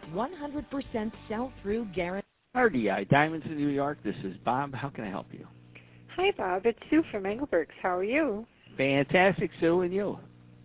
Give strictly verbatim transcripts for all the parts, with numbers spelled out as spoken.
one hundred percent sell-through guarantee. R D I Diamonds in New York. This is Bob. How can I help you? Hi, Bob. It's Sue from Engelberg's. How are you? Fantastic, Sue, and you?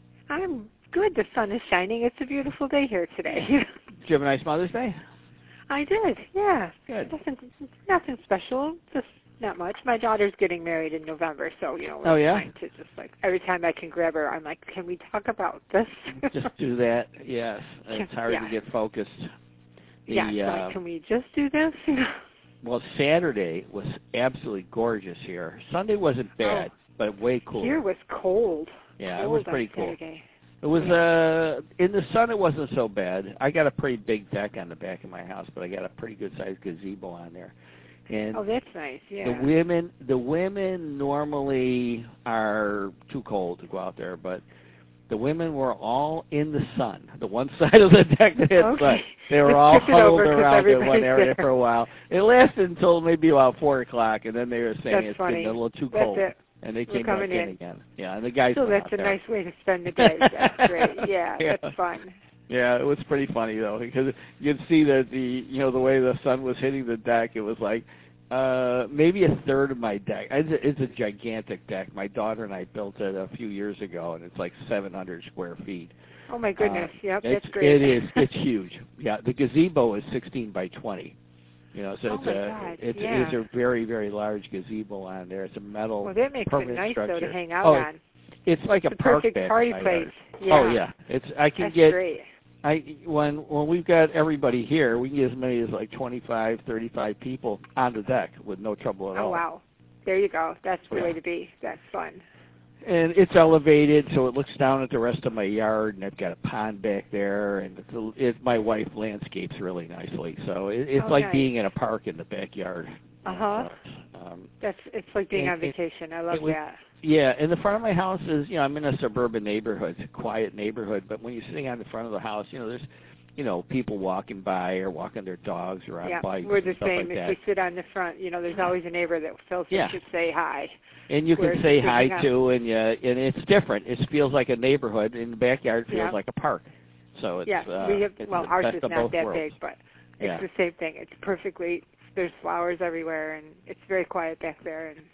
I'm good. The sun is shining. It's a beautiful day here today. Did you have a nice Mother's Day? I did, yeah. Good. Nothing, nothing special. Just not much. My daughter's getting married in November, so, you know, we're oh, yeah? trying to just, like, every time I can grab her, I'm like, can we talk about this? Just do that, yes. It's hard yeah. to get focused. The, yeah, it's uh, like, can we just do this? Well, Saturday was absolutely gorgeous here. Sunday wasn't bad, oh, but way cooler. Here was cold. Yeah, cold it was pretty cool. Saturday. It was, yeah. uh, in the sun it wasn't so bad. I got a pretty big deck on the back of my house, but I got a pretty good-sized gazebo on there. And oh, that's nice, yeah. The women, the women normally are too cold to go out there, but the women were all in the sun. The one side of the deck that had okay. sun, they were all huddled around in one area there. for a while. It lasted until maybe about four o'clock, and then they were saying that's it's funny. getting a little too that's cold, it. and they we're came back in, in again. Yeah, and the guys. So went that's out a there. nice way to spend the day. That's great. Yeah, yeah, that's fun. Yeah, it was pretty funny though, because you could see that the you know the way the sun was hitting the deck, it was like. Uh, maybe a third of my deck. It's a, it's a gigantic deck. My daughter and I built it a few years ago, and it's like seven hundred square feet. Oh my goodness! Uh, yep, it's, that's great. It is. It's huge. Yeah, the gazebo is sixteen by twenty. You know, so oh it's my a God, it's, yeah. it's a very very large gazebo on there. It's a metal. Well, that makes it permanent nice structure. though to hang out oh, on. It's like it's a the park perfect bench party in my place. yard. Yeah. Oh yeah, it's I can that's get. Great. I when when we've got everybody here, we can get as many as like twenty-five, thirty-five people on the deck with no trouble at oh, all. Oh wow, there you go. That's the yeah. way to be. That's fun. And it's elevated, so it looks down at the rest of my yard, and I've got a pond back there, and it's, a, it, my wife landscapes really nicely, so it, it's oh, like nice. being in a park in the backyard. Uh huh. So, um, that's it's like being and, on vacation. I love was, that. Yeah, in the front of my house is, you know, I'm in a suburban neighborhood, it's a quiet neighborhood, but when you're sitting on the front of the house, you know, there's, you know, people walking by or walking their dogs or on yeah, bikes. we're the and stuff same. Like if that. we sit on the front, you know, there's always a neighbor that feels yeah. they should say hi. And you Whereas can say sitting hi up- to, and you, and it's different. It feels like a neighborhood. In the backyard, feels yeah. like a park. So it's yeah, uh, we have. it's Well, the ours best is of not both that worlds. big, but it's yeah. the same thing. It's perfectly. There's flowers everywhere, and it's very quiet back there, and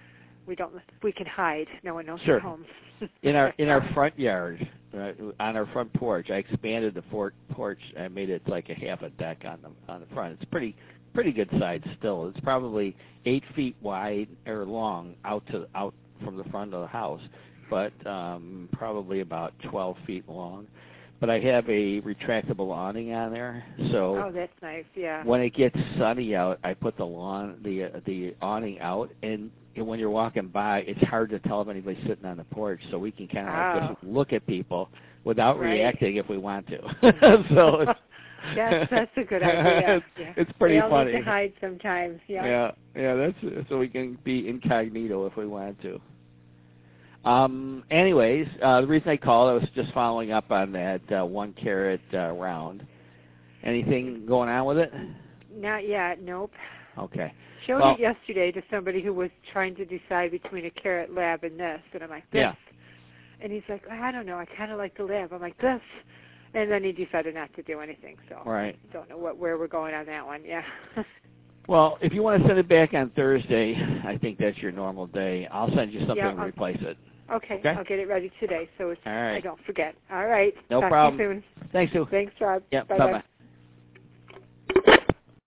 we don't. We can hide. No one knows Sure. we're home. in our in our front yard, uh, on our front porch, I expanded the fort porch. I made it like a half a deck on the on the front. It's pretty pretty good size still. It's probably eight feet wide or long out to out from the front of the house, but um, probably about twelve feet long. But I have a retractable awning on there, so oh, that's nice. Yeah. when it gets sunny out, I put the lawn the uh, the awning out, and when you're walking by, it's hard to tell if anybody's sitting on the porch, so we can kind of like oh. just look at people without right. reacting if we want to. so it's, yes, that's a good idea. it's, yeah. it's pretty we all funny. need to hide sometimes. Yeah. Yeah, yeah, that's so we can be incognito if we want to. Um, anyways, uh, the reason I called, I was just following up on that uh, one carat uh, round. Anything going on with it? Not yet. Nope. Okay. Showed well, it yesterday to somebody who was trying to decide between a carrot lab and this, and I'm like, this. Yeah. And he's like, I don't know, I kind of like the lab. I'm like, this. And then he decided not to do anything, so right. I don't know what where we're going on that one, yeah. Well, if you want to send it back on Thursday, I think that's your normal day. I'll send you something yeah, to replace it. Okay, okay, I'll get it ready today so it's, All right. I don't forget. All right. No Talk problem. to you soon. Thanks, Sue. Thanks, Rob. Yeah, Bye-bye. bye-bye.